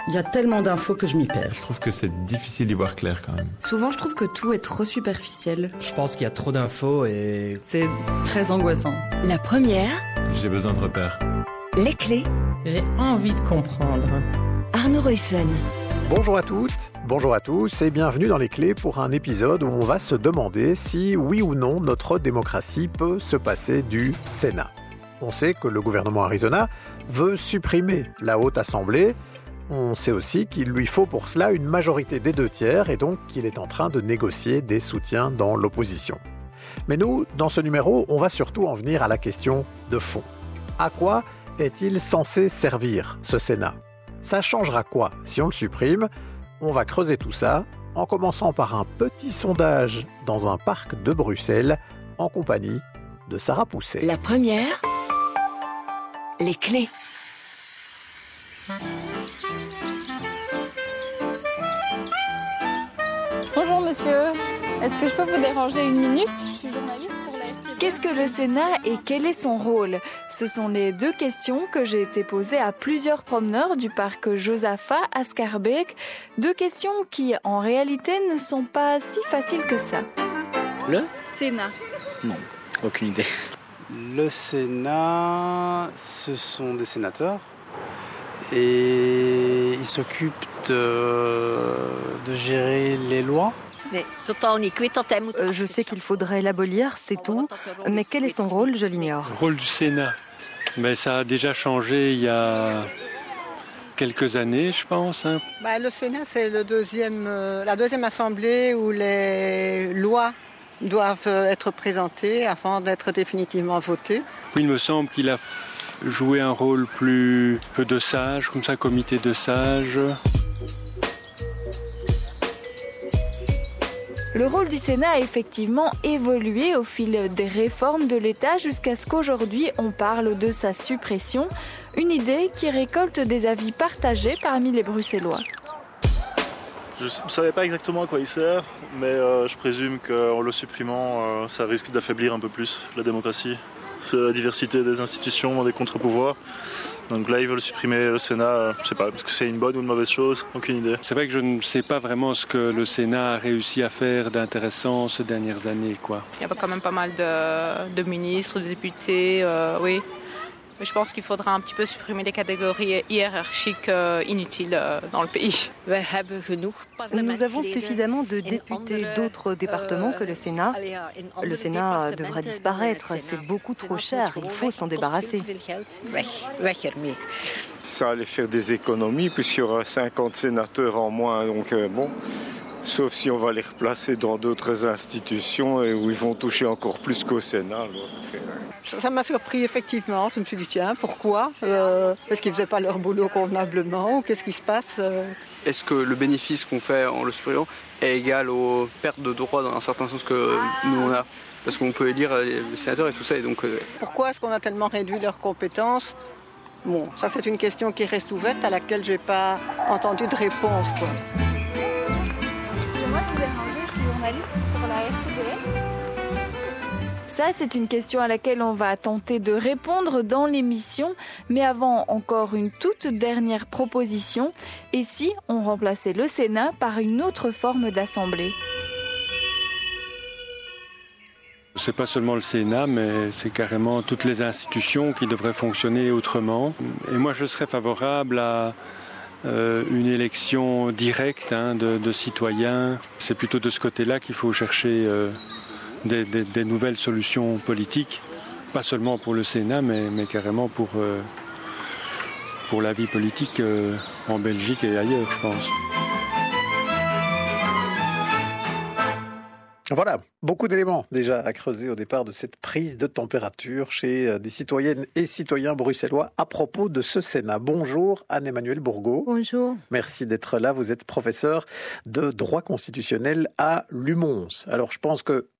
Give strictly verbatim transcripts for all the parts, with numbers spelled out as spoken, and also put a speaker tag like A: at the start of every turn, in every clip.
A: Il y a tellement d'infos que je m'y perds.
B: Je trouve que c'est difficile d'y voir clair quand même.
C: Souvent, je trouve que tout est trop superficiel.
D: Je pense qu'il y a trop d'infos et...
A: C'est très angoissant.
E: La première.
B: J'ai besoin de repères.
E: Les clés.
F: J'ai envie de comprendre.
E: Arnaud Ruyssen.
G: Bonjour à toutes, bonjour à tous et bienvenue dans Les Clés pour un épisode où on va se demander si, oui ou non, notre démocratie peut se passer du Sénat. On sait que le gouvernement Arizona veut supprimer la Haute Assemblée. On sait aussi qu'il lui faut pour cela une majorité des deux tiers et donc qu'il est en train de négocier des soutiens dans l'opposition. Mais nous, dans ce numéro, on va surtout en venir à la question de fond. À quoi est-il censé servir, ce Sénat ? Ça changera quoi si on le supprime ? On va creuser tout ça en commençant par un petit sondage dans un parc de Bruxelles en compagnie de Sarah Pousset.
E: La première, les clés.
H: Bonjour monsieur, est-ce que je peux vous déranger une minute ? Je suis journaliste pour la F T V.
C: Qu'est-ce que le Sénat et quel est son rôle ? Ce sont les deux questions que j'ai été posées à plusieurs promeneurs du parc Josaphat à Schaerbeek. Deux questions qui, en réalité, ne sont pas si faciles que ça.
I: Le
H: Sénat.
I: Non, aucune idée.
J: Le Sénat, ce sont des sénateurs et ils s'occupent de, de gérer les lois.
K: Euh, je sais qu'il faudrait l'abolir, c'est tout. Mais quel est son rôle, je l'ignore.
L: Le rôle du Sénat, mais ça a déjà changé il y a quelques années, je pense. Hein.
M: Bah, le Sénat, c'est le deuxième, euh, la deuxième assemblée où les lois doivent être présentées avant d'être définitivement votées.
L: Oui, il me semble qu'il a joué un rôle plus peu de sages, comme ça, comité de sages.
C: Le rôle du Sénat a effectivement évolué au fil des réformes de l'État jusqu'à ce qu'aujourd'hui on parle de sa suppression, une idée qui récolte des avis partagés parmi les Bruxellois.
N: Je ne savais pas exactement à quoi il sert, mais euh, je présume qu'en le supprimant, euh, ça risque d'affaiblir un peu plus la démocratie. C'est la diversité des institutions, des contre-pouvoirs. Donc là, ils veulent supprimer le Sénat, euh, je ne sais pas, est-ce que c'est une bonne ou une mauvaise chose ? Aucune idée.
L: C'est vrai que je ne sais pas vraiment ce que le Sénat a réussi à faire d'intéressant ces dernières années, quoi.
H: Il y a quand même pas mal de, de ministres, de députés, euh, oui. Mais je pense qu'il faudra un petit peu supprimer les catégories hiérarchiques euh, inutiles euh, dans le pays.
K: Nous avons suffisamment de députés d'autres départements que le Sénat. Le Sénat devra disparaître, c'est beaucoup trop cher, il faut s'en débarrasser.
O: Ça allait faire des économies puisqu'il y aura cinquante sénateurs en moins, donc euh, bon... Sauf si on va les replacer dans d'autres institutions et où ils vont toucher encore plus qu'au Sénat. Bon, ça,
M: c'est... Ça m'a surpris effectivement. Je me suis dit tiens, pourquoi euh, Est-ce qu'ils ne faisaient pas leur boulot convenablement ou qu'est-ce qui se passe euh...
J: Est-ce que le bénéfice qu'on fait en le supprimant est égal aux pertes de droits dans un certain sens que nous on a ? Parce qu'on peut élire les sénateurs et tout ça. Et donc, euh...
M: Pourquoi est-ce qu'on a tellement réduit leurs compétences ? Bon, ça c'est une question qui reste ouverte à laquelle je n'ai pas entendu de réponse, quoi.
H: Moi, je vous ai demandé, je suis journaliste pour la F T V.
C: Ça, c'est une question à laquelle on va tenter de répondre dans l'émission. Mais avant, encore une toute dernière proposition. Et si on remplaçait le Sénat par une autre forme d'assemblée ?
L: C'est pas seulement le Sénat, mais c'est carrément toutes les institutions qui devraient fonctionner autrement. Et moi, je serais favorable à Euh, une élection directe hein, de, de citoyens. C'est plutôt de ce côté-là qu'il faut chercher euh, des, des, des nouvelles solutions politiques, pas seulement pour le Sénat, mais, mais carrément pour, euh, pour la vie politique euh, en Belgique et ailleurs, je pense.
G: Voilà, beaucoup d'éléments déjà à creuser au départ de cette prise de température chez des citoyennes et citoyens bruxellois à propos de ce Sénat. Bonjour Anne-Emmanuelle Bourgault.
P: Bonjour.
G: Merci d'être là. Vous êtes professeur de droit constitutionnel à l'U M O N S. Alors je pense que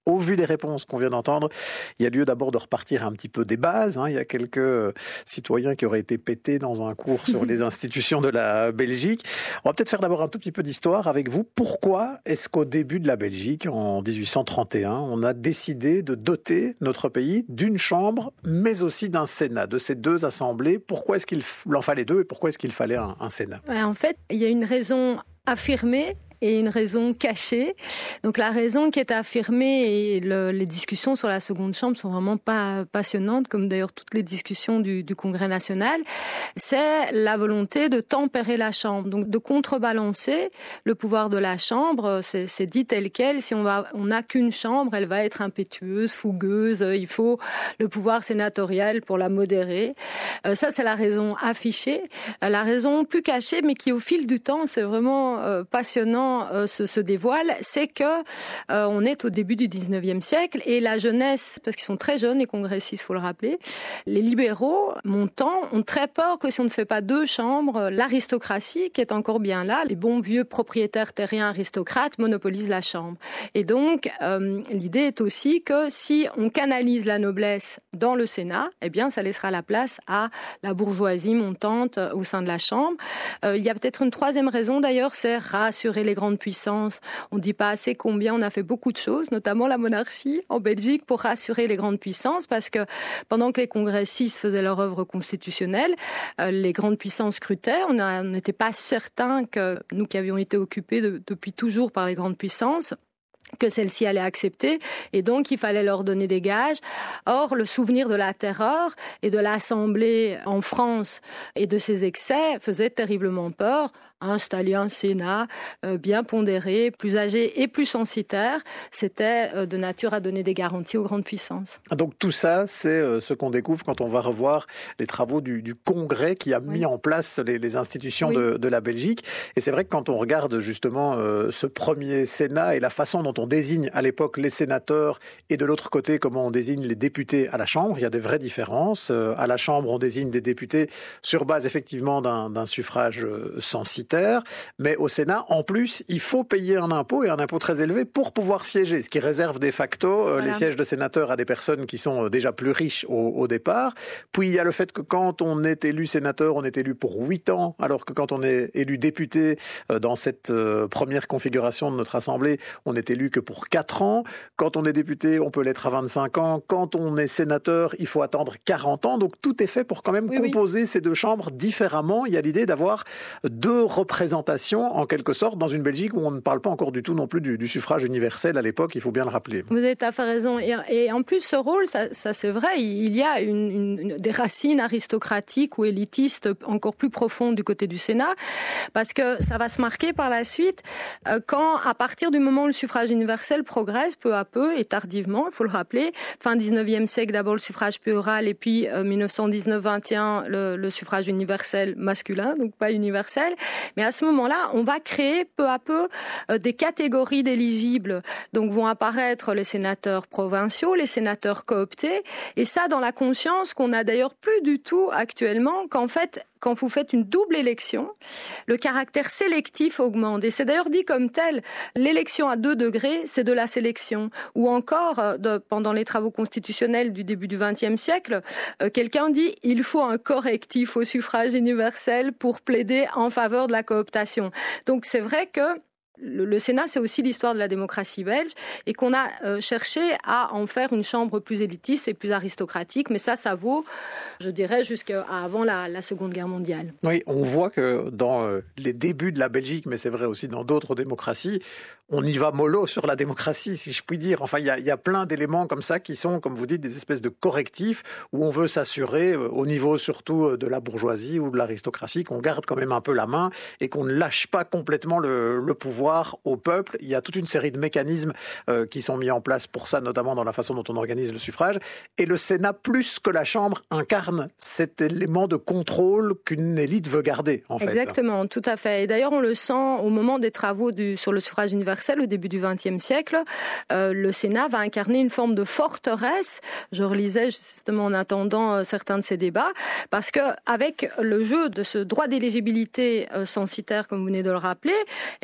G: Au vu des réponses qu'on vient d'entendre, il y a lieu d'abord de repartir un petit peu des bases. Hein. Il y a quelques citoyens qui auraient été pétés dans un cours sur les institutions de la Belgique. On va peut-être faire d'abord un tout petit peu d'histoire avec vous. Pourquoi est-ce qu'au début de la Belgique, en dix-huit cent trente et un, on a décidé de doter notre pays d'une chambre, mais aussi d'un Sénat, de ces deux assemblées? Pourquoi est-ce qu'il en fallait deux et pourquoi est-ce qu'il fallait un, un Sénat?
F: En fait, il y a une raison affirmée et une raison cachée. Donc la raison qui est affirmée, et le, les discussions sur la seconde chambre sont vraiment pas passionnantes, comme d'ailleurs toutes les discussions du, du Congrès national, c'est la volonté de tempérer la chambre, donc de contrebalancer le pouvoir de la chambre. C'est, c'est dit tel quel, si on va, on n'a qu'une chambre, elle va être impétueuse, fougueuse, il faut le pouvoir sénatorial pour la modérer. Euh, ça, c'est la raison affichée. Euh, la raison plus cachée, mais qui au fil du temps, c'est vraiment euh, passionnant, Euh, se, se dévoile, c'est que euh, on est au début du dix-neuvième siècle et la jeunesse, parce qu'ils sont très jeunes et congressistes, faut le rappeler, les libéraux montants ont très peur que si on ne fait pas deux chambres, l'aristocratie, qui est encore bien là, les bons vieux propriétaires terriens aristocrates, monopolisent la chambre. Et donc, euh, l'idée est aussi que si on canalise la noblesse dans le Sénat, eh bien, ça laissera la place à la bourgeoisie montante au sein de la chambre. Euh, il y a peut-être une troisième raison d'ailleurs, c'est rassurer les grandes puissances. On ne dit pas assez combien on a fait beaucoup de choses, notamment la monarchie en Belgique, pour rassurer les grandes puissances, parce que pendant que les congressistes faisaient leur œuvre constitutionnelle, euh, les grandes puissances scrutaient. On n'était pas certain que nous qui avions été occupés de, depuis toujours par les grandes puissances, que celles-ci allaient accepter, et donc il fallait leur donner des gages. Or, le souvenir de la terreur et de l'Assemblée en France et de ses excès faisait terriblement peur. Installer un Sénat euh, bien pondéré, plus âgé et plus censitaire, c'était euh, de nature à donner des garanties aux grandes puissances.
G: Donc tout ça, c'est euh, ce qu'on découvre quand on va revoir les travaux du, du Congrès qui a oui. mis en place les, les institutions oui. de, de la Belgique. Et c'est vrai que quand on regarde justement euh, ce premier Sénat et la façon dont on désigne à l'époque les sénateurs et de l'autre côté comment on désigne les députés à la Chambre, il y a des vraies différences. Euh, à la Chambre, on désigne des députés sur base effectivement d'un, d'un suffrage euh, censitaire. Mais au Sénat, en plus, il faut payer un impôt et un impôt très élevé pour pouvoir siéger, ce qui réserve de facto euh, voilà. les sièges de sénateurs à des personnes qui sont déjà plus riches au, au départ. Puis il y a le fait que quand on est élu sénateur, on est élu pour huit ans, alors que quand on est élu député euh, dans cette euh, première configuration de notre Assemblée, on n'est élu que pour quatre ans. Quand on est député, on peut l'être à vingt-cinq ans. Quand on est sénateur, il faut attendre quarante ans. Donc tout est fait pour quand même oui, composer oui. ces deux chambres différemment. Il y a l'idée d'avoir deux représentation, en quelque sorte, dans une Belgique où on ne parle pas encore du tout non plus du, du suffrage universel à l'époque, il faut bien le rappeler.
F: Vous avez tout à fait raison. Et, et en plus, ce rôle, ça, ça c'est vrai, il y a une, une, des racines aristocratiques ou élitistes encore plus profondes du côté du Sénat, parce que ça va se marquer par la suite euh, quand, à partir du moment où le suffrage universel progresse peu à peu et tardivement, il faut le rappeler, fin dix-neuvième siècle, d'abord le suffrage pleural et puis euh, mille neuf cent dix-neuf vingt et un, le, le suffrage universel masculin, donc pas universel. Mais à ce moment-là, on va créer peu à peu euh, des catégories d'éligibles. Donc vont apparaître les sénateurs provinciaux, les sénateurs cooptés, et ça dans la conscience qu'on n'a d'ailleurs plus du tout actuellement, qu'en fait, quand vous faites une double élection, le caractère sélectif augmente. Et c'est d'ailleurs dit comme tel, l'élection à deux degrés, c'est de la sélection. Ou encore, de, pendant les travaux constitutionnels du début du vingtième siècle, euh, quelqu'un dit il faut un correctif au suffrage universel pour plaider en faveur de la cooptation. Donc c'est vrai que Le, le Sénat, c'est aussi l'histoire de la démocratie belge et qu'on a euh, cherché à en faire une chambre plus élitiste et plus aristocratique. Mais ça, ça vaut, je dirais, jusqu'à avant la, la Seconde Guerre mondiale.
G: Oui, on voit que dans euh, les débuts de la Belgique, mais c'est vrai aussi dans d'autres démocraties, on y va mollo sur la démocratie, si je puis dire. Enfin, il y a, y a plein d'éléments comme ça qui sont, comme vous dites, des espèces de correctifs où on veut s'assurer, euh, au niveau surtout de la bourgeoisie ou de l'aristocratie, qu'on garde quand même un peu la main et qu'on ne lâche pas complètement le, le pouvoir au peuple. Il y a toute une série de mécanismes euh, qui sont mis en place pour ça, notamment dans la façon dont on organise le suffrage. Et le Sénat, plus que la Chambre, incarne cet élément de contrôle qu'une élite veut garder, en fait.
F: Exactement, tout à fait. Et d'ailleurs, on le sent au moment des travaux du, sur le suffrage universel au début du vingtième siècle. Euh, le Sénat va incarner une forme de forteresse. Je relisais justement en attendant euh, certains de ces débats, parce que avec le jeu de ce droit d'éligibilité euh, censitaire, comme vous venez de le rappeler, eh bien, ça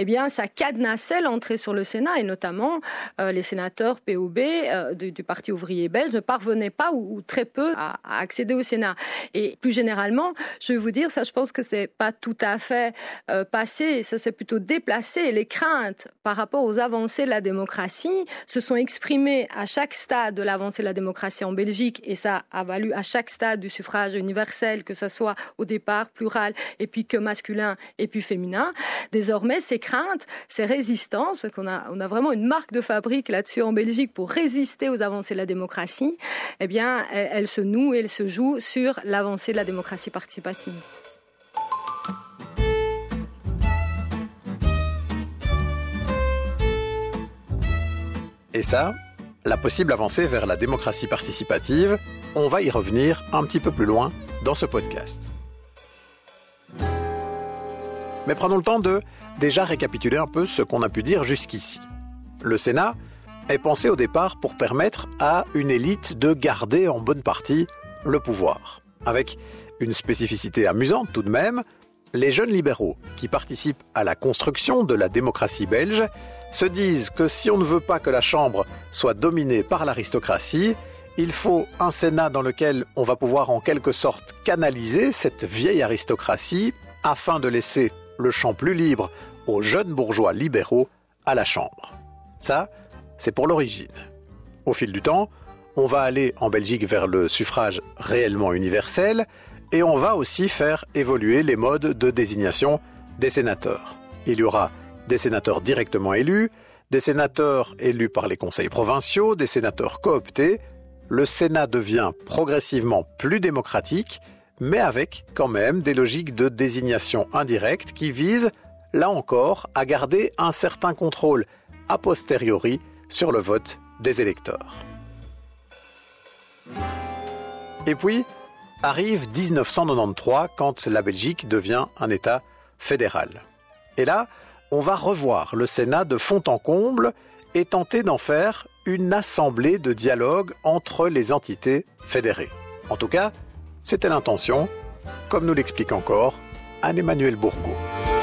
F: cadenassait l'entrée sur le Sénat, et notamment euh, les sénateurs P O B euh, du, du Parti ouvrier belge ne parvenaient pas ou, ou très peu à, à accéder au Sénat. Et plus généralement, je vais vous dire, ça je pense que c'est pas tout à fait euh, passé, ça c'est plutôt déplacé. Les craintes par rapport aux avancées de la démocratie se sont exprimées à chaque stade de l'avancée de la démocratie en Belgique, et ça a valu à chaque stade du suffrage universel, que ce soit au départ plural et puis que masculin et puis féminin. Désormais, ces craintes, ces résistances, parce qu'on a, on a vraiment une marque de fabrique là-dessus en Belgique pour résister aux avancées de la démocratie, eh bien, elles, elles se nouent et elles se jouent sur l'avancée de la démocratie participative.
G: Et ça, la possible avancée vers la démocratie participative, on va y revenir un petit peu plus loin dans ce podcast. Mais prenons le temps de déjà récapituler un peu ce qu'on a pu dire jusqu'ici. Le Sénat est pensé au départ pour permettre à une élite de garder en bonne partie le pouvoir. Avec une spécificité amusante tout de même, les jeunes libéraux qui participent à la construction de la démocratie belge se disent que si on ne veut pas que la Chambre soit dominée par l'aristocratie, il faut un Sénat dans lequel on va pouvoir en quelque sorte canaliser cette vieille aristocratie afin de laisser le champ plus libre aux jeunes bourgeois libéraux à la Chambre. Ça, c'est pour l'origine. Au fil du temps, on va aller en Belgique vers le suffrage réellement universel et on va aussi faire évoluer les modes de désignation des sénateurs. Il y aura des sénateurs directement élus, des sénateurs élus par les conseils provinciaux, des sénateurs cooptés. Le Sénat devient progressivement plus démocratique, mais avec quand même des logiques de désignation indirecte qui visent, là encore, à garder un certain contrôle a posteriori sur le vote des électeurs. Et puis, arrive dix-neuf cent quatre-vingt-treize quand la Belgique devient un État fédéral. Et là, on va revoir le Sénat de fond en comble et tenter d'en faire une assemblée de dialogue entre les entités fédérées. En tout cas, c'était l'intention, comme nous l'explique encore Anne-Emmanuelle Bourgault.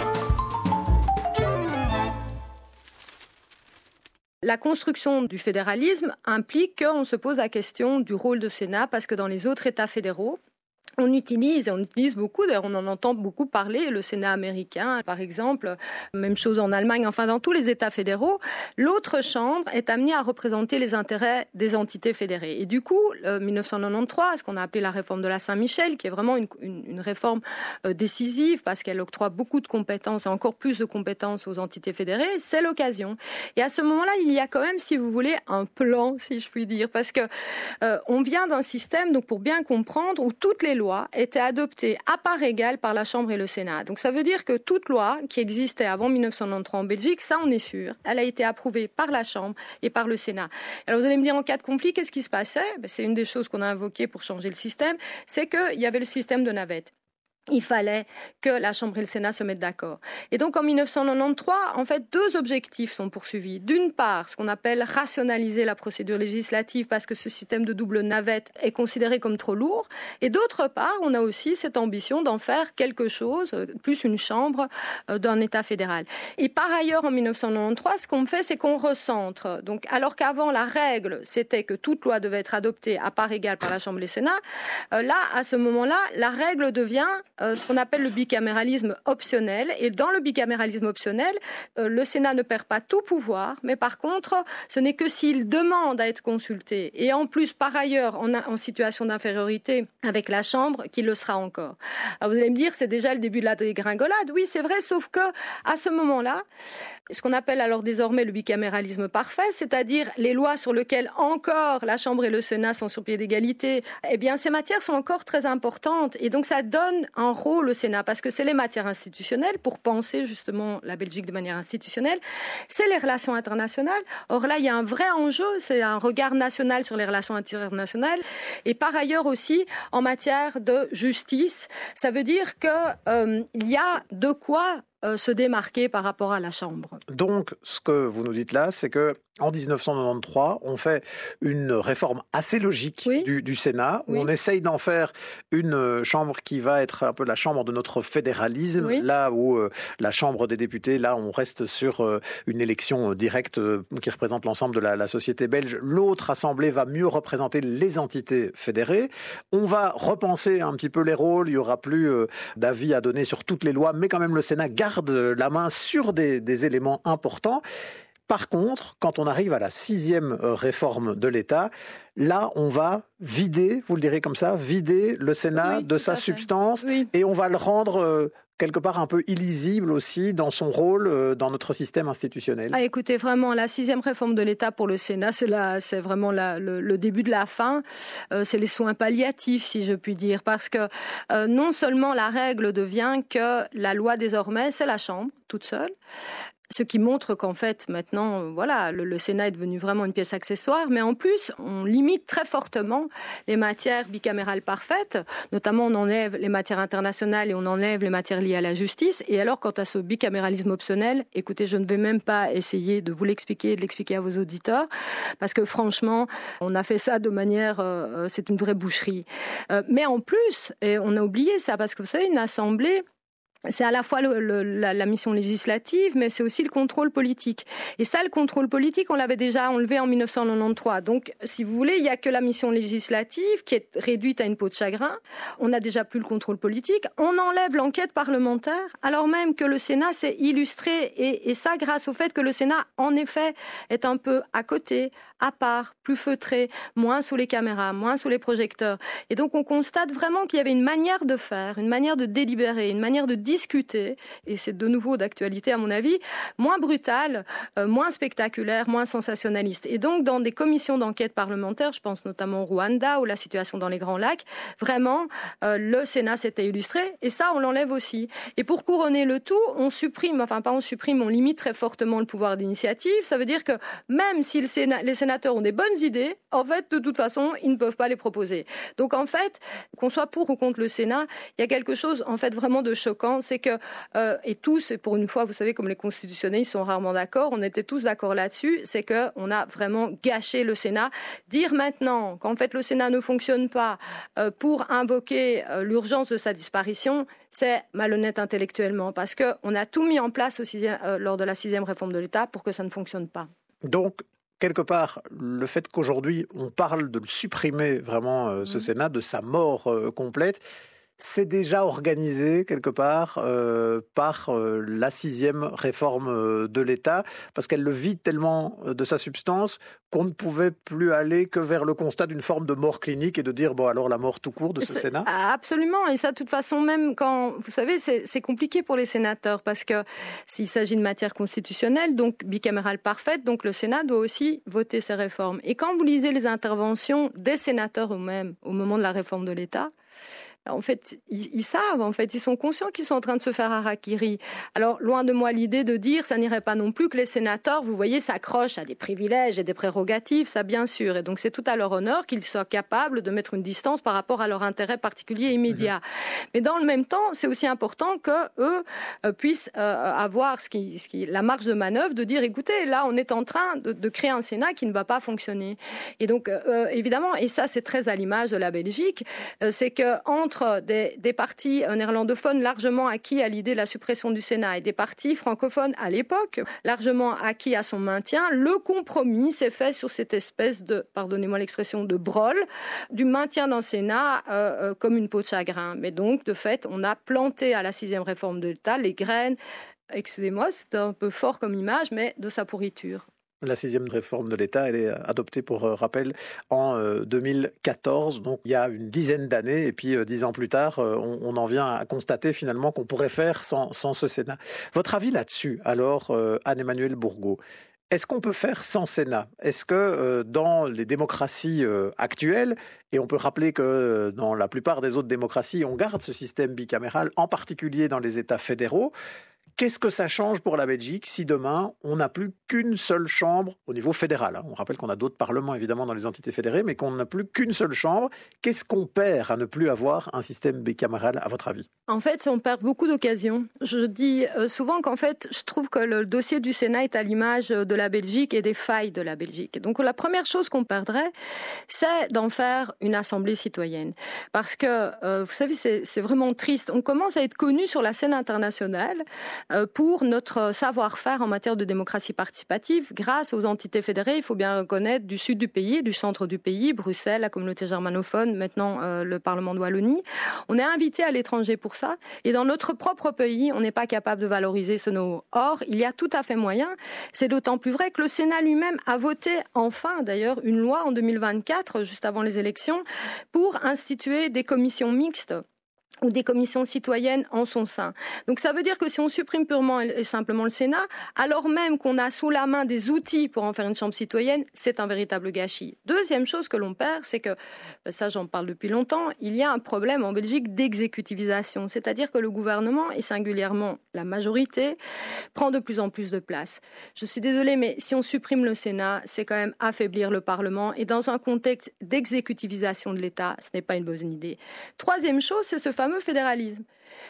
F: La construction du fédéralisme implique qu'on se pose la question du rôle du Sénat, parce que dans les autres États fédéraux, on utilise, et on utilise beaucoup, d'ailleurs on en entend beaucoup parler, le Sénat américain par exemple, même chose en Allemagne, enfin dans tous les États fédéraux, l'autre chambre est amenée à représenter les intérêts des entités fédérées. Et du coup, euh, dix-neuf cent quatre-vingt-treize, ce qu'on a appelé la réforme de la Saint-Michel, qui est vraiment une, une, une réforme euh, décisive parce qu'elle octroie beaucoup de compétences et encore plus de compétences aux entités fédérées, c'est l'occasion. Et à ce moment-là, il y a quand même, si vous voulez, un plan, si je puis dire, parce que euh, on vient d'un système, donc pour bien comprendre, où toutes les lois était adoptée à part égale par la Chambre et le Sénat. Donc ça veut dire que toute loi qui existait avant dix-neuf cent quatre-vingt-treize en Belgique, ça on est sûr, elle a été approuvée par la Chambre et par le Sénat. Alors vous allez me dire, en cas de conflit, qu'est-ce qui se passait ? Ben, c'est une des choses qu'on a invoquées pour changer le système, c'est qu'il y avait le système de navette. Il fallait que la Chambre et le Sénat se mettent d'accord. Et donc en dix-neuf cent quatre-vingt-treize, en fait, deux objectifs sont poursuivis. D'une part, ce qu'on appelle rationaliser la procédure législative parce que ce système de double navette est considéré comme trop lourd. Et d'autre part, on a aussi cette ambition d'en faire quelque chose, plus une chambre d'un État fédéral. Et par ailleurs, en dix-neuf cent quatre-vingt-treize, ce qu'on fait, c'est qu'on recentre. Donc, alors qu'avant, la règle, c'était que toute loi devait être adoptée à part égale par la Chambre et le Sénat, là, à ce moment-là, la règle devient Euh, ce qu'on appelle le bicaméralisme optionnel. Et dans le bicaméralisme optionnel, euh, le Sénat ne perd pas tout pouvoir, mais par contre, ce n'est que s'il demande à être consulté. Et en plus, par ailleurs, en, en situation d'infériorité avec la Chambre, qu'il le sera encore. Alors vous allez me dire, c'est déjà le début de la dégringolade. Oui, c'est vrai, sauf que à ce moment-là, ce qu'on appelle alors désormais le bicaméralisme parfait, c'est-à-dire les lois sur lesquelles encore la Chambre et le Sénat sont sur pied d'égalité, eh bien ces matières sont encore très importantes. Et donc ça donne un rôle au Sénat, parce que c'est les matières institutionnelles, pour penser justement la Belgique de manière institutionnelle, c'est les relations internationales. Or là, il y a un vrai enjeu, c'est un regard national sur les relations internationales. Et par ailleurs aussi, en matière de justice, ça veut dire qu'il euh, y a de quoi euh, se démarquer par rapport à la Chambre.
G: Donc, ce que vous nous dites là, c'est que en dix-neuf cent quatre-vingt-treize, on fait une réforme assez logique oui. du, du Sénat, où oui. on essaye d'en faire une chambre qui va être un peu la chambre de notre fédéralisme, oui. là où euh, la Chambre des députés, là on reste sur euh, une élection directe euh, qui représente l'ensemble de la, la société belge. L'autre assemblée va mieux représenter les entités fédérées. On va repenser un petit peu les rôles, il n'y aura plus euh, d'avis à donner sur toutes les lois, mais quand même le Sénat garde la main sur des, des éléments importants. Par contre, quand on arrive à la sixième réforme de l'État, là, on va vider, vous le direz comme ça, vider le Sénat oui, de sa substance oui. et on va le rendre euh, quelque part un peu illisible aussi dans son rôle euh, dans notre système institutionnel.
F: Ah, écoutez, vraiment, la sixième réforme de l'État pour le Sénat, c'est, la, c'est vraiment la, le, le début de la fin. Euh, c'est les soins palliatifs, si je puis dire, parce que euh, non seulement la règle devient que la loi désormais, c'est la Chambre toute seule, ce qui montre qu'en fait, maintenant, voilà, le, le Sénat est devenu vraiment une pièce accessoire. Mais en plus, on limite très fortement les matières bicamérales parfaites. Notamment, on enlève les matières internationales et on enlève les matières liées à la justice. Et alors, quant à ce bicaméralisme optionnel, écoutez, je ne vais même pas essayer de vous l'expliquer et de l'expliquer à vos auditeurs. Parce que franchement, on a fait ça de manière... Euh, c'est une vraie boucherie. Euh, mais en plus, et on a oublié ça, parce que vous savez, une assemblée... C'est à la fois le, le, la, la mission législative, mais c'est aussi le contrôle politique. Et ça, le contrôle politique, on l'avait déjà enlevé en dix-neuf cent quatre-vingt-treize. Donc, si vous voulez, il n'y a que la mission législative qui est réduite à une peau de chagrin. On n'a déjà plus le contrôle politique. On enlève l'enquête parlementaire, alors même que le Sénat s'est illustré. Et, et ça, grâce au fait que le Sénat, en effet, est un peu à côté, à part, plus feutré, moins sous les caméras, moins sous les projecteurs. Et donc, on constate vraiment qu'il y avait une manière de faire, une manière de délibérer, une manière de discuter, et c'est de nouveau d'actualité à mon avis, moins brutale, euh, moins spectaculaire, moins sensationnaliste. Et donc dans des commissions d'enquête parlementaires, je pense notamment au Rwanda ou la situation dans les Grands Lacs, vraiment euh, le Sénat s'était illustré, et ça on l'enlève aussi. Et pour couronner le tout, on supprime, enfin pas on supprime, on limite très fortement le pouvoir d'initiative. Ça veut dire que même si le Sénat, les sénateurs ont des bonnes idées, en fait de toute façon ils ne peuvent pas les proposer. Donc en fait, qu'on soit pour ou contre le Sénat, il y a quelque chose en fait vraiment de choquant. C'est que, euh, et tous, et pour une fois, vous savez, comme les constitutionnalistes sont rarement d'accord, on était tous d'accord là-dessus, c'est qu'on a vraiment gâché le Sénat. Dire maintenant qu'en fait le Sénat ne fonctionne pas euh, pour invoquer euh, l'urgence de sa disparition, c'est malhonnête intellectuellement, parce qu'on a tout mis en place au sixième, euh, lors de la sixième réforme de l'État pour que ça ne fonctionne pas.
G: Donc, quelque part, le fait qu'aujourd'hui on parle de le supprimer vraiment, euh, ce mmh. Sénat, de sa mort euh, complète, c'est déjà organisé quelque part euh, par euh, la sixième réforme euh, de l'État, parce qu'elle le vide tellement euh, de sa substance qu'on ne pouvait plus aller que vers le constat d'une forme de mort clinique et de dire, bon, alors la mort tout court de ce
F: c'est,
G: Sénat.
F: Absolument, et ça, de toute façon, même quand, vous savez, c'est, c'est compliqué pour les sénateurs, parce que s'il s'agit de matière constitutionnelle, donc bicamérale parfaite, donc le Sénat doit aussi voter ces réformes. Et quand vous lisez les interventions des sénateurs eux-mêmes au moment de la réforme de l'État, en fait, ils, ils savent, en fait, ils sont conscients qu'ils sont en train de se faire harakiri. Alors, loin de moi l'idée de dire, ça n'irait pas non plus que les sénateurs, vous voyez, s'accrochent à des privilèges et des prérogatives, ça bien sûr. Et donc, c'est tout à leur honneur qu'ils soient capables de mettre une distance par rapport à leur intérêt particulier et immédiat. Mmh. Mais dans le même temps, c'est aussi important que eux euh, puissent euh, avoir ce qui, ce qui, la marge de manœuvre de dire, écoutez, là, on est en train de, de créer un Sénat qui ne va pas fonctionner. Et donc, euh, évidemment, et ça, c'est très à l'image de la Belgique, euh, c'est que entre Des, des partis néerlandophones largement acquis à l'idée de la suppression du Sénat et des partis francophones à l'époque largement acquis à son maintien, le compromis s'est fait sur cette espèce de, pardonnez-moi l'expression, de brôle du maintien d'un Sénat euh, euh, comme une peau de chagrin. Mais donc, de fait, on a planté à la sixième réforme de l'État les graines, excusez-moi, c'est un peu fort comme image, mais de sa pourriture.
G: La sixième réforme de l'État, elle est adoptée, pour rappel, en deux mille quatorze, donc il y a une dizaine d'années, et puis dix ans plus tard, on, on en vient à constater finalement qu'on pourrait faire sans, sans ce Sénat. Votre avis là-dessus, alors, Anne-Emmanuelle Bourgault? Est-ce qu'on peut faire sans Sénat? Est-ce que euh, dans les démocraties euh, actuelles, et on peut rappeler que euh, dans la plupart des autres démocraties, on garde ce système bicaméral, en particulier dans les États fédéraux, Qu'est-ce que ça change pour la Belgique si demain, on n'a plus qu'une seule chambre au niveau fédéral? On rappelle qu'on a d'autres parlements évidemment dans les entités fédérées, mais qu'on n'a plus qu'une seule chambre. Qu'est-ce qu'on perd à ne plus avoir un système bicaméral, à votre avis?
F: En fait, on perd beaucoup d'occasions. Je dis souvent qu'en fait, je trouve que le dossier du Sénat est à l'image de la Belgique et des failles de la Belgique. Donc la première chose qu'on perdrait, c'est d'en faire une assemblée citoyenne. Parce que, euh, vous savez, c'est, c'est vraiment triste. On commence à être connu sur la scène internationale pour notre savoir-faire en matière de démocratie participative grâce aux entités fédérées, il faut bien reconnaître, du sud du pays, du centre du pays, Bruxelles, la communauté germanophone, maintenant euh, le Parlement de Wallonie. On est invité à l'étranger pour ça et dans notre propre pays, on n'est pas capable de valoriser ce know-how. Or, il y a tout à fait moyen. C'est d'autant plus vrai que le Sénat lui-même a voté enfin d'ailleurs une loi en deux mille vingt-quatre, juste avant les élections, pour instituer des commissions mixtes ou des commissions citoyennes en son sein. Donc ça veut dire que si on supprime purement et simplement le Sénat, alors même qu'on a sous la main des outils pour en faire une chambre citoyenne, c'est un véritable gâchis. Deuxième chose que l'on perd, c'est que, ça j'en parle depuis longtemps, il y a un problème en Belgique d'exécutivisation, c'est-à-dire que le gouvernement, et singulièrement la majorité, prend de plus en plus de place. Je suis désolée, mais si on supprime le Sénat, c'est quand même affaiblir le Parlement, et dans un contexte d'exécutivisation de l'État, ce n'est pas une bonne idée. Troisième chose, c'est ce fameux fédéralisme.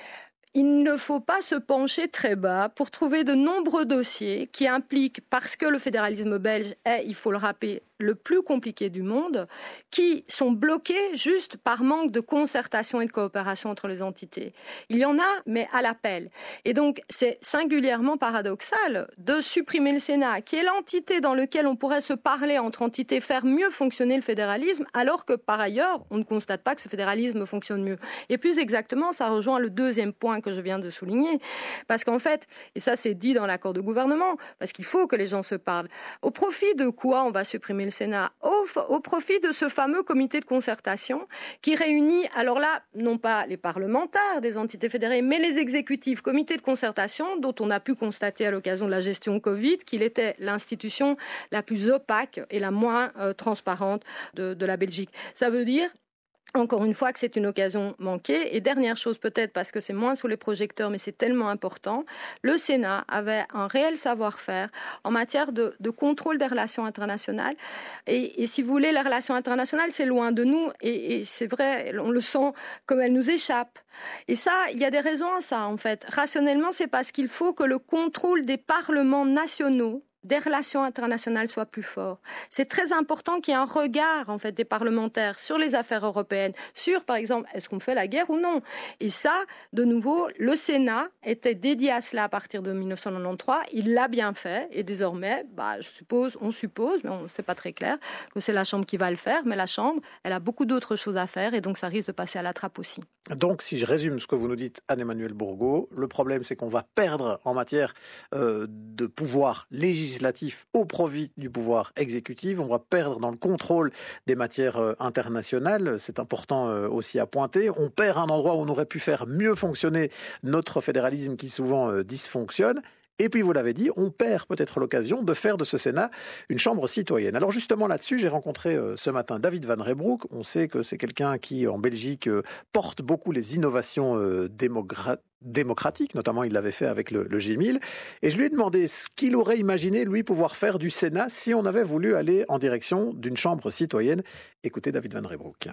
F: Il ne faut pas se pencher très bas pour trouver de nombreux dossiers qui impliquent, parce que le fédéralisme belge est, il faut le rappeler, le plus compliqué du monde, qui sont bloqués juste par manque de concertation et de coopération entre les entités. Il y en a, mais à l'appel. Et donc, c'est singulièrement paradoxal de supprimer le Sénat, qui est l'entité dans laquelle on pourrait se parler entre entités, faire mieux fonctionner le fédéralisme, alors que par ailleurs, on ne constate pas que ce fédéralisme fonctionne mieux. Et plus exactement, ça rejoint le deuxième point que je viens de souligner, parce qu'en fait, et ça c'est dit dans l'accord de gouvernement, parce qu'il faut que les gens se parlent, au profit de quoi on va supprimer le Sénat? Au, au profit de ce fameux comité de concertation qui réunit, alors là, non pas les parlementaires des entités fédérées, mais les exécutifs, comité de concertation dont on a pu constater à l'occasion de la gestion Covid qu'il était l'institution la plus opaque et la moins euh, transparente de, de la Belgique. Ça veut dire encore une fois que c'est une occasion manquée. Et dernière chose peut-être, parce que c'est moins sous les projecteurs, mais c'est tellement important, le Sénat avait un réel savoir-faire en matière de, de contrôle des relations internationales. Et, et si vous voulez, les relations internationales, c'est loin de nous. Et, et c'est vrai, on le sent comme elles nous échappent. Et ça, il y a des raisons à ça, en fait. Rationnellement, c'est parce qu'il faut que le contrôle des parlements nationaux des relations internationales soient plus forts. C'est très important qu'il y ait un regard en fait des parlementaires sur les affaires européennes, sur par exemple est-ce qu'on fait la guerre ou non. Et ça, de nouveau, le Sénat était dédié à cela à partir de mille neuf cent quatre-vingt-treize. Il l'a bien fait et désormais, bah, je suppose, on suppose, mais on, c'est pas très clair, que c'est la Chambre qui va le faire. Mais la Chambre, elle a beaucoup d'autres choses à faire et donc ça risque de passer à la trappe aussi.
G: Donc, si je résume ce que vous nous dites, Anne-Emmanuelle Bourgault, le problème c'est qu'on va perdre en matière euh, de pouvoir législatif au profit du pouvoir exécutif. On va perdre dans le contrôle des matières euh, internationales. C'est important euh, aussi à pointer. On perd un endroit où on aurait pu faire mieux fonctionner notre fédéralisme qui souvent euh, dysfonctionne. Et puis, vous l'avez dit, on perd peut-être l'occasion de faire de ce Sénat une chambre citoyenne. Alors justement là-dessus, j'ai rencontré euh, ce matin David Van Reybrouck. On sait que c'est quelqu'un qui, en Belgique, euh, porte beaucoup les innovations euh, démocratiques. démocratique, notamment il l'avait fait avec le, le G mille, et je lui ai demandé ce qu'il aurait imaginé, lui, pouvoir faire du Sénat si on avait voulu aller en direction d'une chambre citoyenne. Écoutez David Van Reybrouck.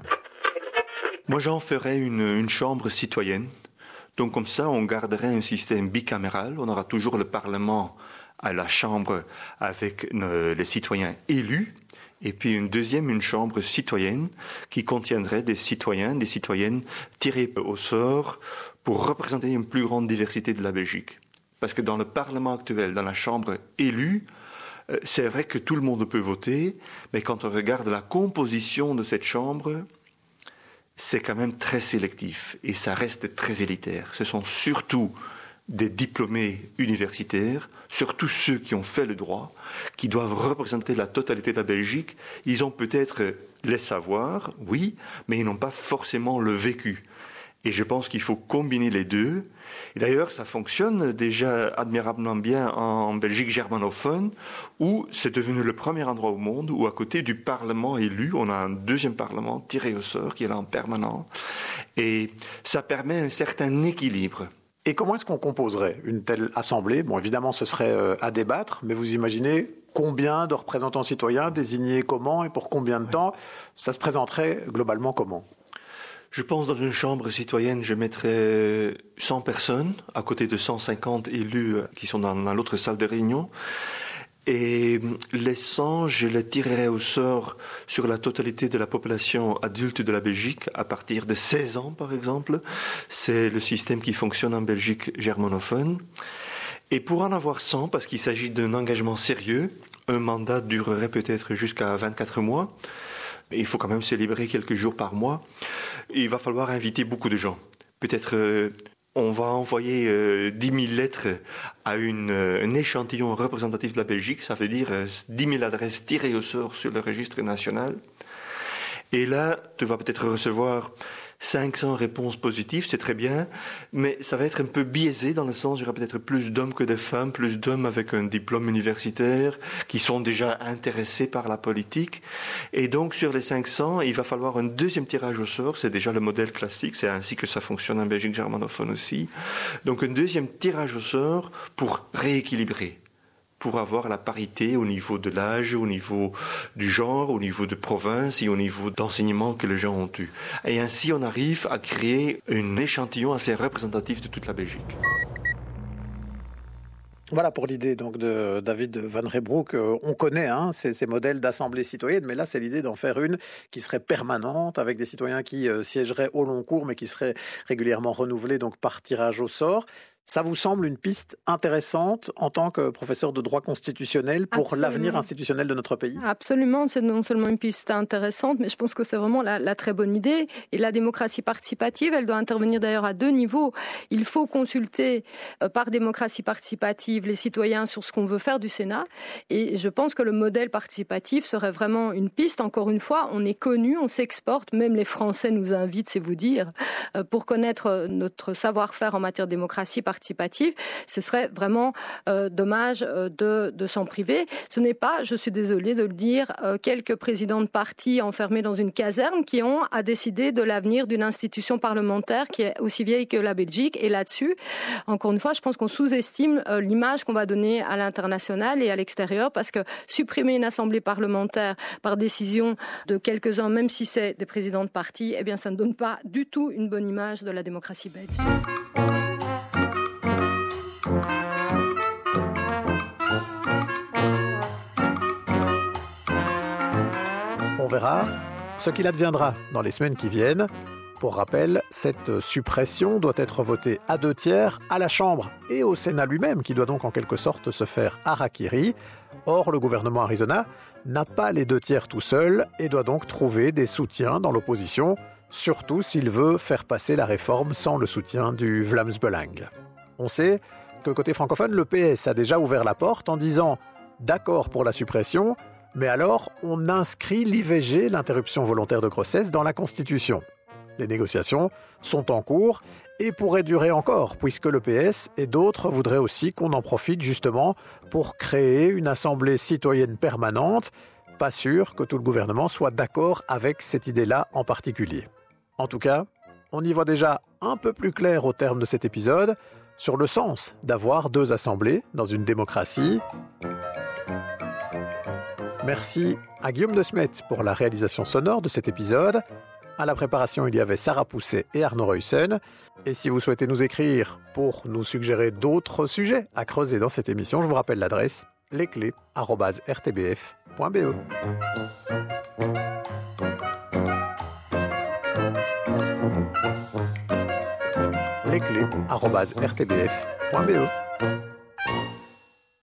P: Moi, j'en ferais une, une chambre citoyenne. Donc comme ça, on garderait un système bicaméral, on aura toujours le Parlement à la Chambre avec les citoyens élus, et puis une deuxième, une chambre citoyenne qui contiendrait des citoyens, des citoyennes tirés au sort pour représenter une plus grande diversité de la Belgique. Parce que dans le Parlement actuel, dans la Chambre élue, c'est vrai que tout le monde peut voter, mais quand on regarde la composition de cette Chambre, c'est quand même très sélectif et ça reste très élitaire. Ce sont surtout des diplômés universitaires, surtout ceux qui ont fait le droit, qui doivent représenter la totalité de la Belgique. Ils ont peut-être les savoirs, oui, mais ils n'ont pas forcément le vécu. Et je pense qu'il faut combiner les deux. Et d'ailleurs, ça fonctionne déjà admirablement bien en Belgique germanophone, où c'est devenu le premier endroit au monde où, à côté du Parlement élu, on a un deuxième Parlement tiré au sort, qui est là en permanent. Et ça permet un certain équilibre.
G: Et comment est-ce qu'on composerait une telle assemblée? Bon, évidemment, ce serait euh, à débattre, mais vous imaginez combien de représentants citoyens désignés comment et pour combien de temps? Ça se présenterait globalement comment?
P: Je pense dans une chambre citoyenne, je mettrais cent personnes à côté de cent cinquante élus qui sont dans, dans l'autre salle de réunion. Et les cent, je les tirerai au sort sur la totalité de la population adulte de la Belgique, à partir de seize ans par exemple. C'est le système qui fonctionne en Belgique germanophone. Et pour en avoir cent, parce qu'il s'agit d'un engagement sérieux, un mandat durerait peut-être jusqu'à vingt-quatre mois. Il faut quand même se libérer quelques jours par mois. Il va falloir inviter beaucoup de gens. Peut-être... Euh, On va envoyer euh, dix mille lettres à une, euh, un échantillon représentatif de la Belgique, ça veut dire euh, dix mille adresses tirées au sort sur le registre national. Et là, tu vas peut-être recevoir cinq cents réponses positives, c'est très bien, mais ça va être un peu biaisé dans le sens où il y aura peut-être plus d'hommes que de femmes, plus d'hommes avec un diplôme universitaire qui sont déjà intéressés par la politique. Et donc sur les cinq cents, il va falloir un deuxième tirage au sort, c'est déjà le modèle classique, c'est ainsi que ça fonctionne en Belgique germanophone aussi. Donc un deuxième tirage au sort pour rééquilibrer, pour avoir la parité au niveau de l'âge, au niveau du genre, au niveau de province et au niveau d'enseignement que les gens ont eu. Et ainsi, on arrive à créer un échantillon assez représentatif de toute la Belgique.
G: Voilà pour l'idée donc de David Van Reybrouck. Euh, on connaît hein, ces, ces modèles d'assemblée citoyenne, mais là c'est l'idée d'en faire une qui serait permanente, avec des citoyens qui euh, siégeraient au long cours, mais qui seraient régulièrement renouvelés donc par tirage au sort. Ça vous semble une piste intéressante en tant que professeur de droit constitutionnel pour Absolument. L'avenir institutionnel de notre pays?
F: Absolument, c'est non seulement une piste intéressante, mais je pense que c'est vraiment la, la très bonne idée. Et la démocratie participative, elle doit intervenir d'ailleurs à deux niveaux. Il faut consulter euh, par démocratie participative les citoyens sur ce qu'on veut faire du Sénat. Et je pense que le modèle participatif serait vraiment une piste. Encore une fois, on est connu, on s'exporte, même les Français nous invitent, c'est vous dire, euh, pour connaître notre savoir-faire en matière de démocratie participative. participative, ce serait vraiment euh, dommage euh, de, de s'en priver. Ce n'est pas, je suis désolée de le dire, euh, quelques présidents de partis enfermés dans une caserne qui ont à décider de l'avenir d'une institution parlementaire qui est aussi vieille que la Belgique. Et là-dessus, encore une fois, je pense qu'on sous-estime euh, l'image qu'on va donner à l'international et à l'extérieur, parce que supprimer une assemblée parlementaire par décision de quelques-uns, même si c'est des présidents de partis, eh bien, ça ne donne pas du tout une bonne image de la démocratie belge.
G: On verra ce qu'il adviendra dans les semaines qui viennent. Pour rappel, cette suppression doit être votée à deux tiers à la Chambre et au Sénat lui-même, qui doit donc en quelque sorte se faire harakiri. Or, le gouvernement Arizona n'a pas les deux tiers tout seul et doit donc trouver des soutiens dans l'opposition, surtout s'il veut faire passer la réforme sans le soutien du Vlaams-Belang. On sait que côté francophone, le P S a déjà ouvert la porte en disant « d'accord pour la suppression », mais alors on inscrit l'I V G, l'interruption volontaire de grossesse, dans la Constitution. Les négociations sont en cours et pourraient durer encore, puisque le P S et d'autres voudraient aussi qu'on en profite justement pour créer une assemblée citoyenne permanente. Pas sûr que tout le gouvernement soit d'accord avec cette idée-là en particulier. En tout cas, on y voit déjà un peu plus clair au terme de cet épisode sur le sens d'avoir deux assemblées dans une démocratie. Merci à Guillaume de Smet pour la réalisation sonore de cet épisode. À la préparation, il y avait Sarah Pousset et Arnaud Ruyssen. Et si vous souhaitez nous écrire pour nous suggérer d'autres sujets à creuser dans cette émission, je vous rappelle l'adresse lesclés arobase r t b f point b e. lesclés arobase r t b f point b e.